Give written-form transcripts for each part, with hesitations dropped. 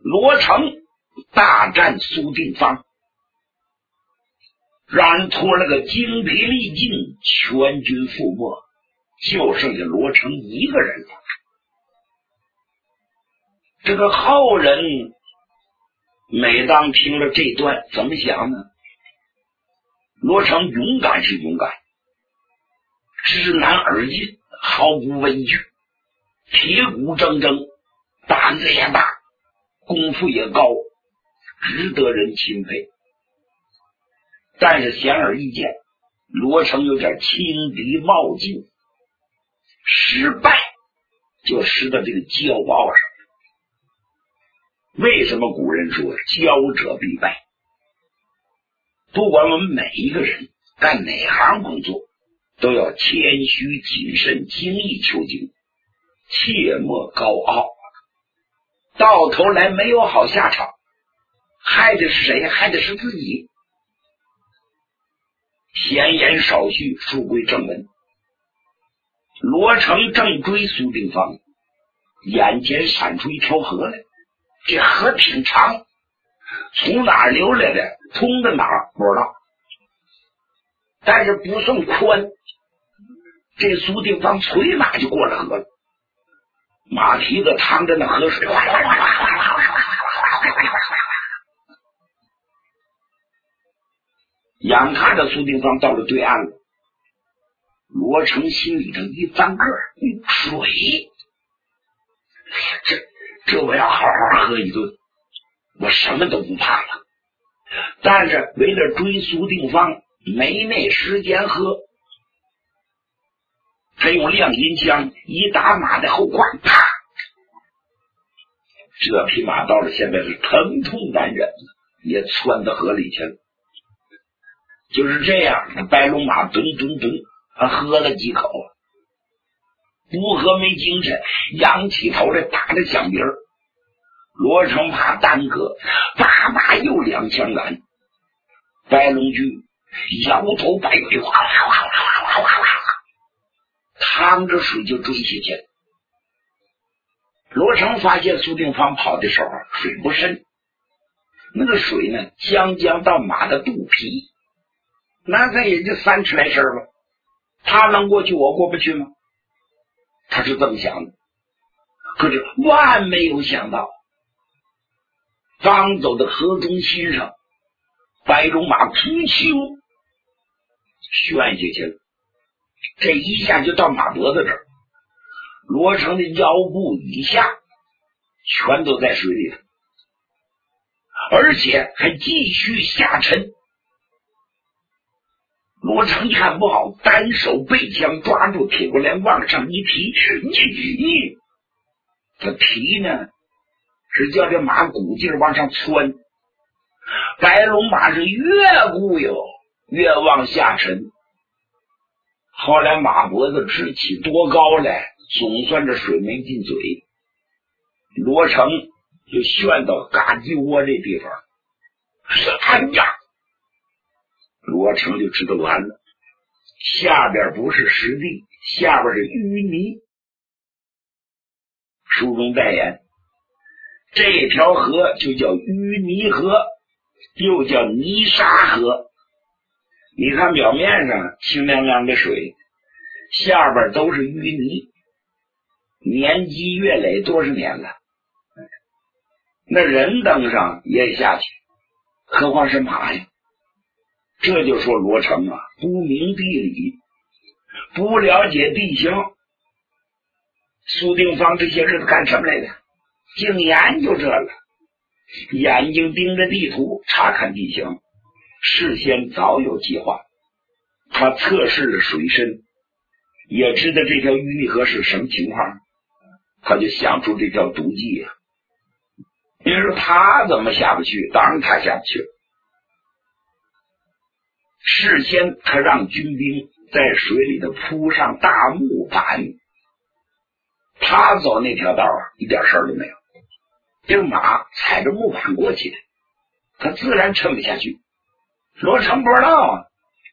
罗成大战苏定方，让拖了个精疲力尽，全军覆没，就剩下罗成一个人了。这个后人每当听了这段怎么想呢？罗成勇敢是勇敢，知难而进，毫不畏惧，铁骨铮铮，胆子也大，功夫也高，值得人钦佩。但是显而易见，罗成有点轻敌冒进，失败就失到这个骄傲上。为什么古人说骄者必败？不管我们每一个人干哪行工作，都要谦虚谨慎，精益求精，切莫高傲，到头来没有好下场，害的是谁？害的是自己。闲言少叙，书归正文。罗成正追苏定方，眼前闪出一条河来，这河挺长，从哪儿流来的，通到哪儿不知道，但是不算宽。这苏定方催马就过了河了，马蹄子趟着那河水，哗哗哗哗哗哗哗哗哗哗。眼看着苏定方到了对岸了，罗成心里头一翻个，水，这我要好好喝一顿，我什么都不怕了。但是为了追苏定方，没那时间喝，他用亮银枪一打马的后胯，啪！这匹马到了现在是疼痛难忍，也窜到河里去了。就是这样，白龙马蹲，他喝了几口，不喝没精神，仰起头来打着响鼻儿。罗成怕耽搁，叭又两枪拦，白龙驹摇头摆尾，哗哗哗哗哗哗哗，趟着水就追下去了。罗成发现苏定方跑的时候水不深，那个水呢将到马的肚皮，那才也就3尺来身吧，他能过去，我过不去吗？他是这么想的。可是万没有想到，刚走到河中心上，白龙马扑咻旋下去了，这一下就到马脖子这儿，罗成的腰部以下全都在水里头，而且还继续下沉。罗成一看不好，单手背枪抓住铁骨帘往上一提，你他提呢是叫这马骨劲往上窜，白龙马是越固有越往下沉。后来马脖子直起多高来，总算这水没进嘴，罗成就旋到嘎叽窝这地方，哎呀！罗成就知道完了，下边不是实地，下边是淤泥。书中代言，这条河就叫淤泥河，又叫泥沙河。你看表面上清亮亮的水，下边都是淤泥，年积月累多少年了，那人登上也下去，何况是马呀？这就说罗成啊，不明地理，不了解地形。苏定方这些日子干什么来的？净研究这了，眼睛盯着地图查看地形，事先早有计划。他测试了水深，也知道这条淤泥河是什么情况，他就想出这条毒计啊。你说他怎么下不去？当然他下不去了。事先他让军兵在水里头铺上大木板，他走那条道一点事儿都没有，这个马踩着木板过去的，他自然撑不下去。罗成不知道啊，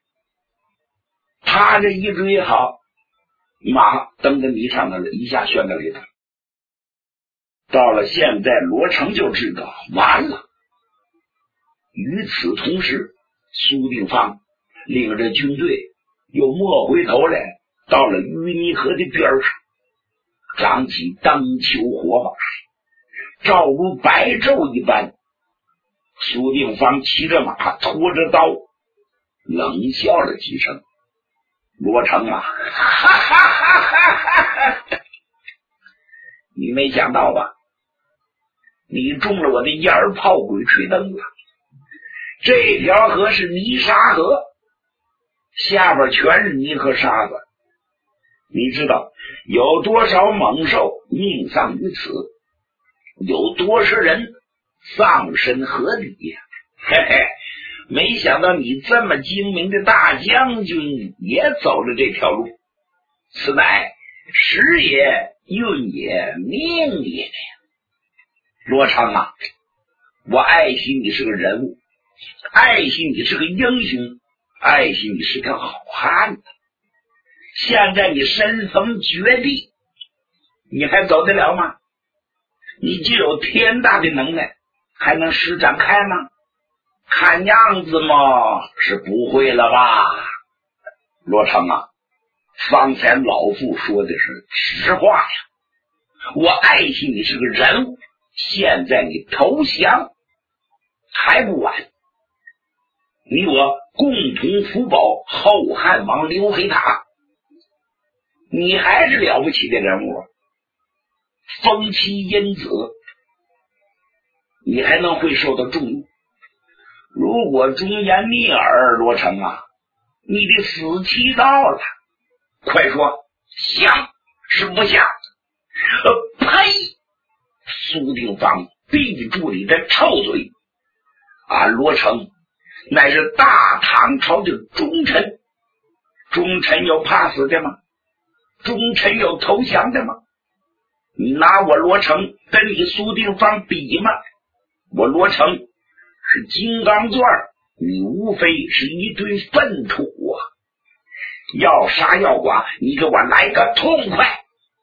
他这一追好，马蹬到泥上头了，一下旋到里头， 到了现在，罗成就知道完了。与此同时，苏定方领着军队又摸回头来，到了淤泥河的边上，张起灯球火把，照如白昼一般。苏定方骑着马，拖着刀，冷笑了几声。罗成啊，哈哈哈哈哈哈！你没想到吧？你中了我的烟儿炮鬼吹灯了。这条河是泥沙河，下边全是泥和沙子。你知道有多少猛兽命丧于此，有多少人丧身河底呀？嘿嘿，没想到你这么精明的大将军也走了这条路，此乃时也运也命也呀！罗成啊，我爱惜你是个人物，爱惜你是个英雄，爱惜你是个好汉子。现在你身逢绝地，你还走得了吗？你具有天大的能耐，还能施展开吗？看样子嘛，是不会了吧？罗成啊，方才老妇说的是实话呀。我爱惜你是个人物，现在你投降还不晚。你我共同福保后汉王刘黑塔，你还是了不起的人物，封妻荫子，你还能会受到重用。如果忠言逆耳，罗成啊，你的死期到了，快说，降是不降？呸！苏定方闭住你的臭嘴！罗成乃是大唐朝的忠臣，忠臣有怕死的吗？忠臣有投降的吗？你拿我罗成跟你苏定方比吗？我罗成是金刚钻，你无非是一堆粪土啊！要杀要剐，你给我来个痛快！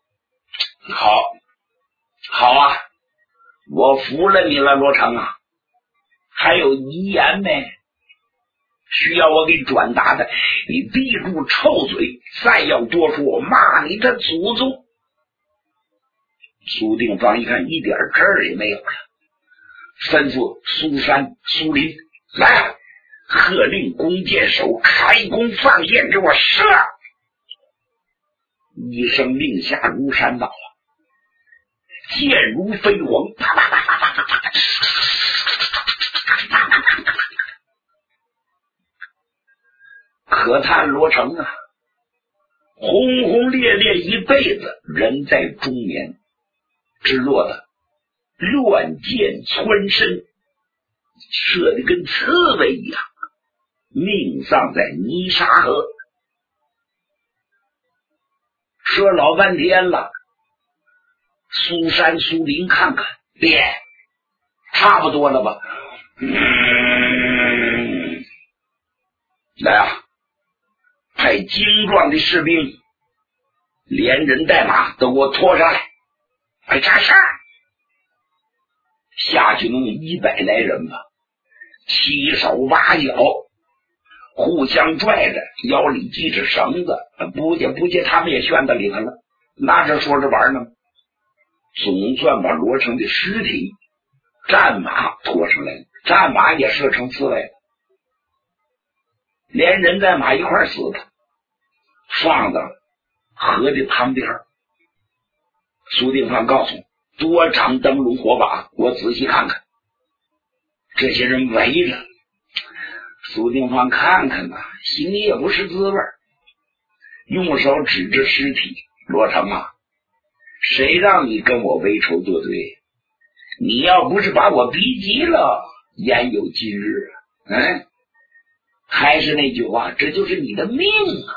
好啊，我服了你了，罗成啊！还有遗言没？需要我给转达的，你闭住臭嘴，再要多说，我骂你的祖宗！苏定方一看一点事儿也没有了，吩咐苏山、苏林来，喝令弓箭手开弓放箭，给我射！一声令下如山倒，箭如飞蝗，啪啪啪啪啪啪啪，可叹罗成啊，轰轰烈烈一辈子，人在中年，只落得乱箭穿身，射得跟刺猬一样，命丧在泥沙河。说老半天了，苏山、苏林看看，爹，差不多了吧？来啊，派精壮的士兵，连人带马都给我拖上来！快扎事儿！下去能有100来人吧，七手八脚，互相拽着，腰里系着绳子，不介他们也旋到里头了，拿着说着玩呢。总算把罗成的尸体战马拖上来了，战马也射成刺猬了，连人带马一块死的，放到河的旁边。苏定方告诉多长灯笼火把，我仔细看看。这些人围着苏定方看看吧，心里也不是滋味，用手指着尸体，罗成啊，谁让你跟我为仇作对？你要不是把我逼急了，焉有今日啊？还是那句话，这就是你的命啊！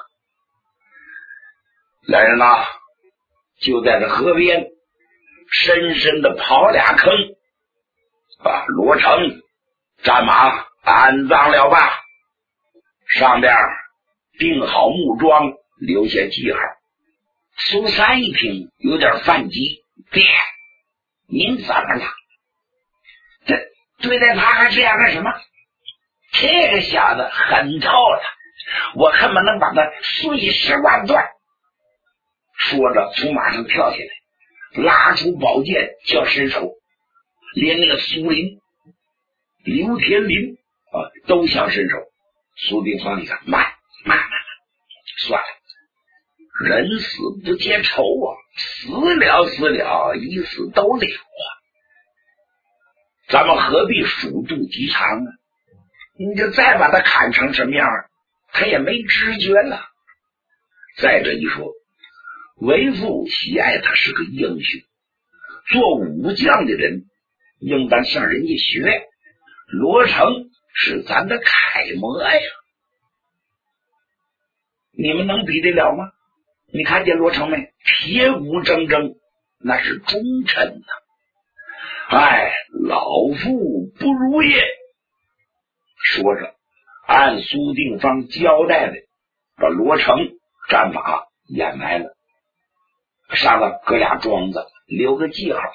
来人呐，就在这河边深深的刨俩坑，把罗成战马安葬了吧，上边钉好木桩，留下记号。苏三一听有点犯急，爹， 您怎么了？这对待他还这样干什么？这个小子狠透了，我恨不能把他碎尸万段。说着从马上跳下来，拉出宝剑就要伸手，连那个苏林、刘天林都想伸手。苏定方一看，慢，算了，人死不结仇啊，死了，一死都了啊，咱们何必鼠肚鸡肠啊？你就再把他砍成什么样，他也没知觉了。再者一说，为父喜爱他是个英雄，做武将的人应当向人家学，罗成是咱的楷模呀。你们能比得了吗？你看见罗成没？铁骨铮铮，那是忠臣呐。哎，老夫不如也。说着按苏定方交代的，把罗成战法掩埋了，上头搁俩桩子，留个记号。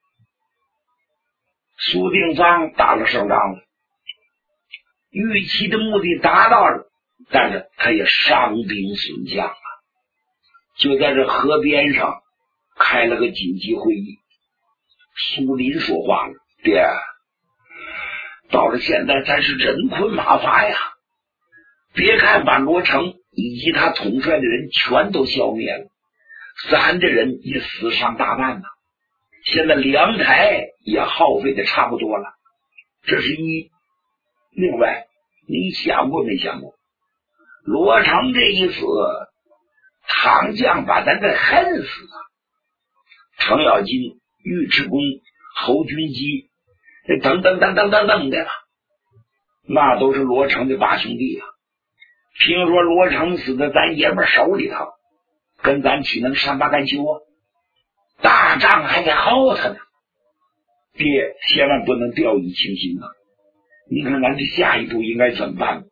苏定方打了胜仗了，预期的目的达到了，但是他也伤兵损将啊。就在这河边上开了个紧急会议，苏林说话了：爹，到了现在咱是人困马乏呀，别看把罗成以及他统帅的人全都消灭了，咱的人也死伤大半呐。现在粮台也耗费的差不多了，这是一。另外，你想过没想过，罗成这一死，唐将把咱给恨死了。程咬金、尉迟恭、侯君基等等的了，那都是罗成的八兄弟啊。听说罗成死在咱爷们手里头，跟咱岂能善罢甘休啊？大仗还得耗他呢，爹千万不能掉以轻心啊！你看咱这下一步应该怎么办？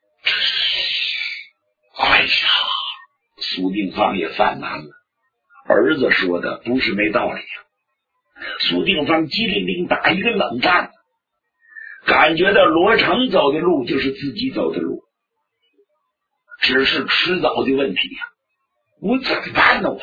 哎呀，苏定方也犯难了，儿子说的不是没道理啊。苏定方机灵灵打一个冷战，感觉到罗成走的路就是自己走的路，只是迟早的问题呀。我怎么办呢？我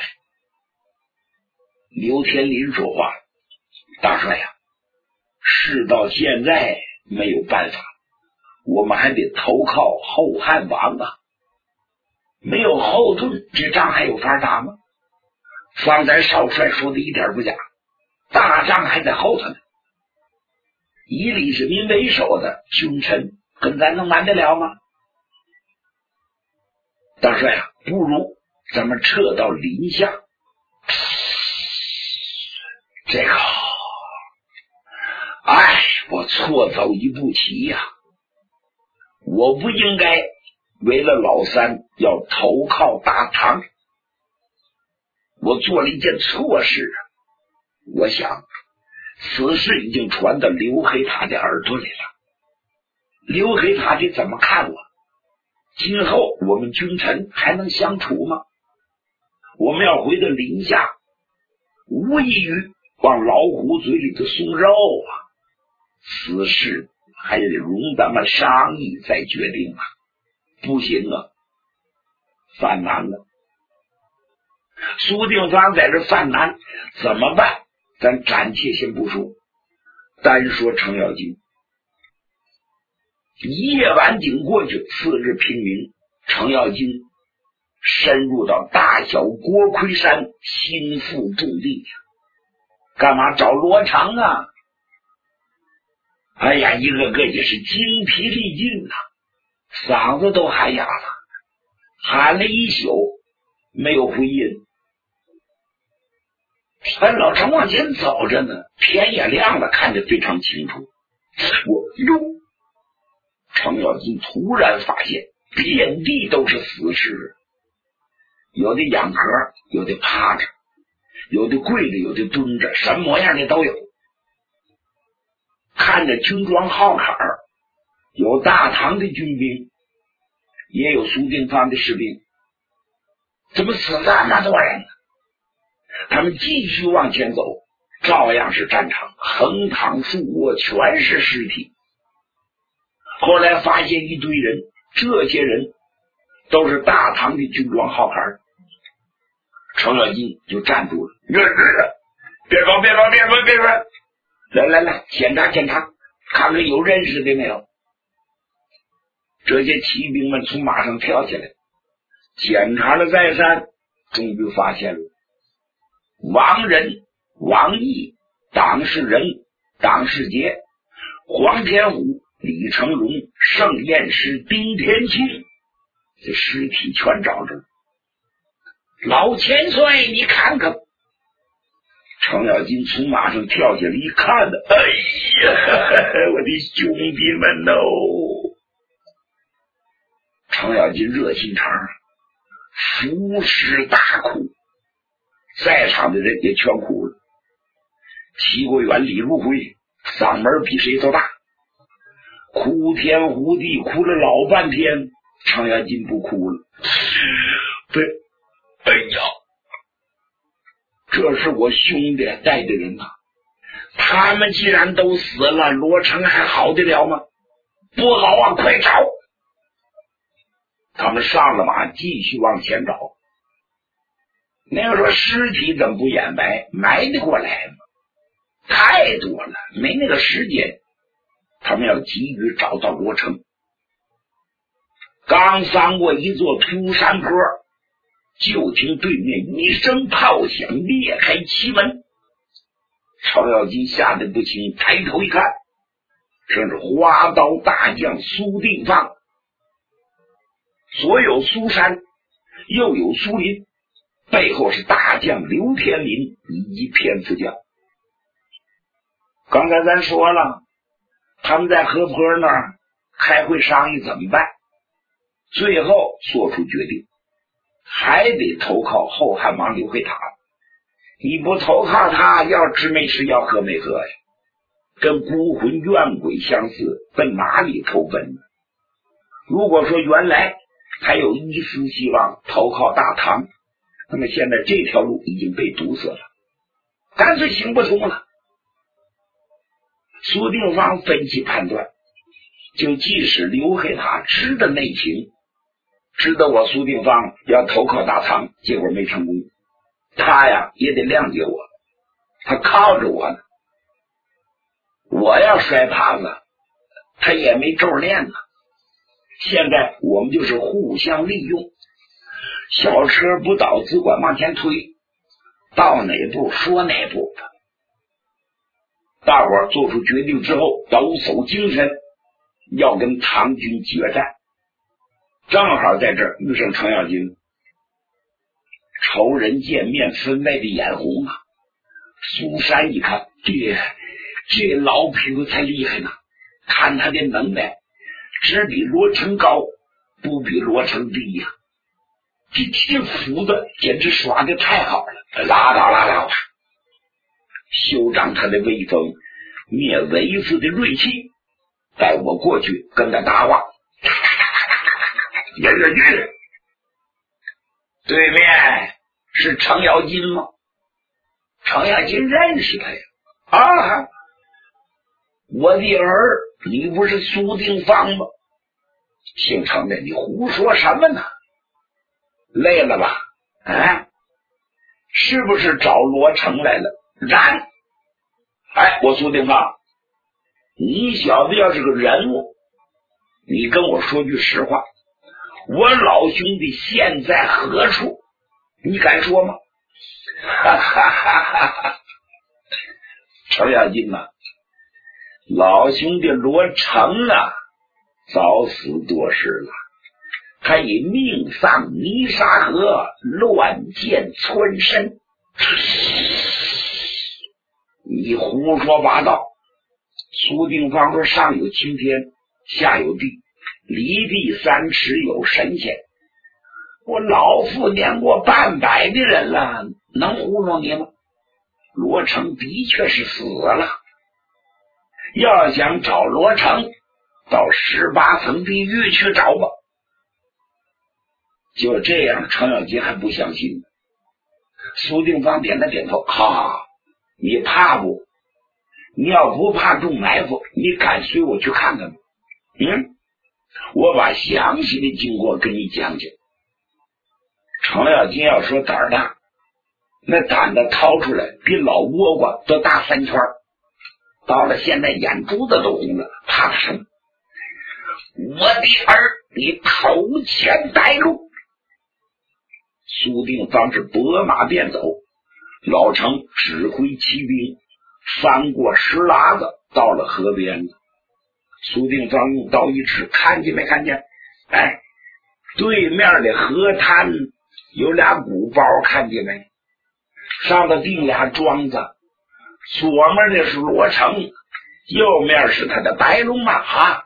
刘天林说话了：大帅呀，事到现在没有办法，我们还得投靠后汉王啊，没有后盾，这仗还有法打吗？方才少帅说的一点不假，大仗还在后头呢。以李世民为首的君臣跟咱能瞒得了吗？大帅啊，不如咱们撤到临夏。这个，我错走一步棋呀，我不应该为了老三要投靠大唐，我做了一件错事啊。我想此事已经传到刘黑塔的耳朵里了，刘黑塔的怎么看我？今后我们君臣还能相处吗？我们要回到临夏，无异于往老虎嘴里头送肉啊！此事还得容咱们商议再决定啊！不行啊，犯难了。苏定方在这犯难，怎么办？咱暂且先不说，单说程咬金。一夜晚景过去，次日平明，程咬金深入到大小锅盔山，心腹重地呀。干嘛找罗成啊？哎呀，一个个也是精疲力尽呐，嗓子都喊哑了，喊了一宿没有回音。老程往前走着呢，天也亮了，看得非常清楚。程咬金突然发现遍地都是死尸，有的仰壳，有的趴着，有的跪着，有的蹲着，什么模样的都有。看着军装号坎儿，有大唐的军兵，也有苏定方的士兵，怎么死这么多人呢？他们继续往前走， 照样是战场，横躺竖卧，全是尸体。后来发现一堆人，这些人都是大唐的军装号牌。程咬金就站住了，别说，来，检查，看看有认识的没有。这些骑兵们从马上跳下来，检查了再三，终于发现了王仁、王毅、党世仁、党世杰、黄天虎、李成荣、盛彦师、丁天庆，这尸体全找着了。老千岁，你看看。程咬金从马上跳下来一看呢，哎呀，我的兄弟们哦！程咬金热心肠，伏尸大哭，在场的人也全哭了。齐国元、李如辉嗓门比谁都大，哭天呼地，哭了老半天。程咬金不哭了，对，哎呀，这是我兄弟带的人呐，他们既然都死了，罗成还好得了吗？不好啊，快找！他们上了马，继续往前找。那个说尸体怎么不掩埋？埋得过来吗？太多了，没那个时间。他们要急于找到罗成。刚翻过一座秃山坡，就听对面一声炮响，裂开旗门。程咬金吓得不轻，抬头一看，正是花刀大将苏定方。左有苏山，右有苏林，背后是大将刘天林以及偏副将。刚才咱说了，他们在河坡那儿开会商议怎么办，最后做出决定，还得投靠后汉王刘慧塔。你不投靠他，要吃没吃，要喝没喝呀，跟孤魂怨鬼相似，奔哪里投奔呢？如果说原来还有一丝希望投靠大唐，那么现在这条路已经被堵死了，干脆行不通了。苏定方分析判断，就即使刘黑塔知道内情，知道我苏定方要投靠大唐，结果没成功，他呀也得谅解我，他靠着我呢。我要摔耙子，他也没咒练呢。现在我们就是互相利用，小车不倒，只管往前推，到哪步说哪步。大伙儿做出决定之后，抖擞精神，要跟唐军决战。正好在这儿遇上程咬金，仇人见面，分外的眼红啊。苏山一看，这老匹夫才厉害呢，看他的能耐，只比罗成高，不比罗成低呀。这斧子简直耍得太好了，拉倒吧，休长他的威风，灭为父的锐气，带我过去跟他搭话。对面是程咬金吗？程咬金认识他呀。啊，我的儿，你不是苏定方吗？姓程的，你胡说什么呢？累了吧？啊，是不是找罗成来了？然，哎，我苏定方，你小子要是个人物，你跟我说句实话，我老兄弟现在何处？你敢说吗？哈哈哈哈哈！程咬金呐，老兄弟罗成啊，早死多时了，他以命丧泥沙河，乱箭穿身。你胡说八道！苏定方说：上有青天，下有地，离地3尺有神仙。我老夫年过半百的人了，能糊弄你吗？罗成的确是死了，要想找罗成，到18层地狱去找吧。就这样，程咬金还不相信。苏定方点了点头， 你怕不？你要不怕中埋伏，你敢随我去看看吗？我把详细的经过跟你讲讲。程咬金要说胆儿大，那胆子掏出来比老倭瓜都大3圈，到了现在眼珠子都红了，怕什么？我的儿，你偷钱带路！苏定方是拨马便走，老程指挥骑兵翻过石喇子，到了河边。苏定方用刀一指，看见没看见？对面的河滩有俩鼓包，看见没？上头钉俩桩子，左面的是罗成，右面是他的白龙马。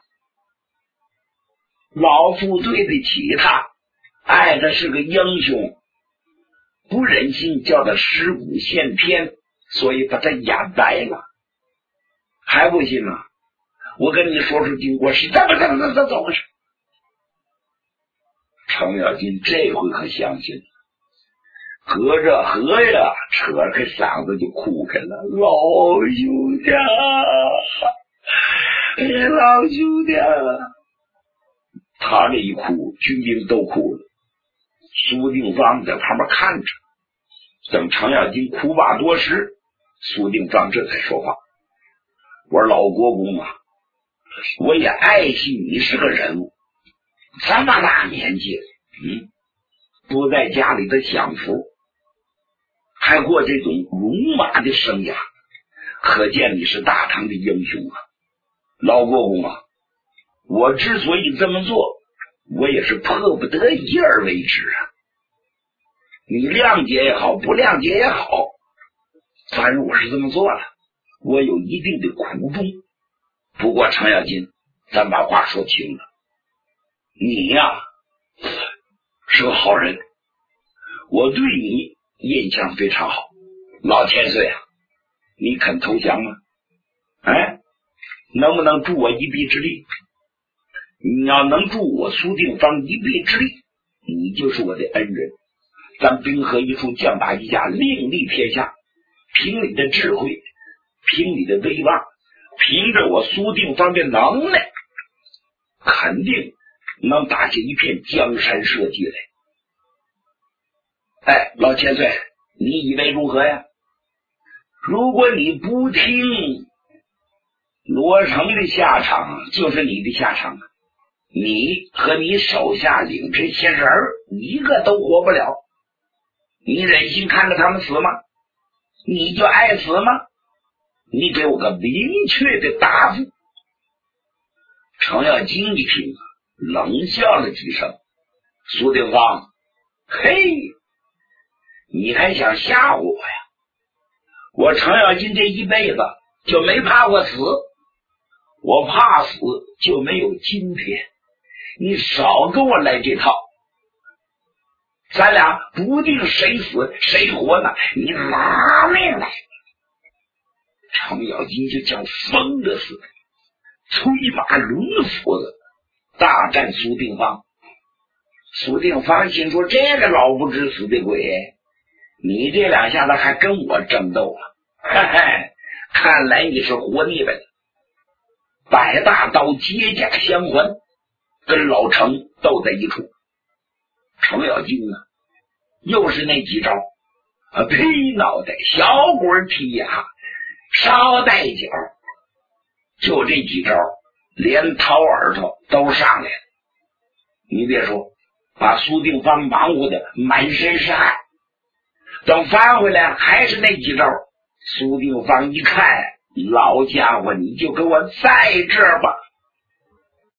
老夫对得起他，爱的是个英雄，不忍心叫他尸骨现天，所以把他压呆了。还不信吗？我跟你说经过是怎么回事？程咬金这回可相信了，合着合呀，扯开嗓子就哭开了。老兄弟，老兄弟！他这一哭，军兵都哭了。苏定方在旁边看着，等程咬金哭罢多时，苏定方这才说话：“我说老国公啊，我也爱惜你是个人物，这么大年纪了，不在家里的享福，还过这种戎马的生涯，可见你是大唐的英雄啊！老国公啊，我之所以这么做，我也是迫不得已而为之啊。你谅解也好，不谅解也好，反正我是这么做了，我有一定的苦衷。不过程咬金，咱把话说清了，你呀是个好人，我对你印象非常好。老千岁啊，你肯投降吗？能不能助我一臂之力？你要能助我苏定方一臂之力，你就是我的恩人。咱兵合一处，将打一架，另立天下。凭你的智慧，凭你的威望，凭着我苏定方的能耐，肯定能打下一片江山社稷来。老千岁，你以为如何呀？如果你不听，罗成的下场就是你的下场，你和你手下领这些人一个都活不了。你忍心看着他们死吗？你就爱死吗？你给我个明确的答复。程咬金一听，冷笑了几声。苏定方，嘿，你还想吓我呀？我程咬金这一辈子就没怕过死，我怕死就没有今天，你少跟我来这套。咱俩不定谁死谁活呢，你拿命来！程咬金就像疯了似的，催马抡斧子大战苏定方。苏定方心说，这个老不知死的鬼，你这两下子还跟我争斗了，看来你是活腻歪了。摆大刀接甲相还，跟老程斗在一处。程咬金啊，又是那几招推脑袋、小鬼踢牙、梢带脚，就这几招，连掏耳朵都上来了。你别说，把苏定方忙活的满身是汗。等翻回来还是那几招。苏定方一看，老家伙，你就给我在这儿吧，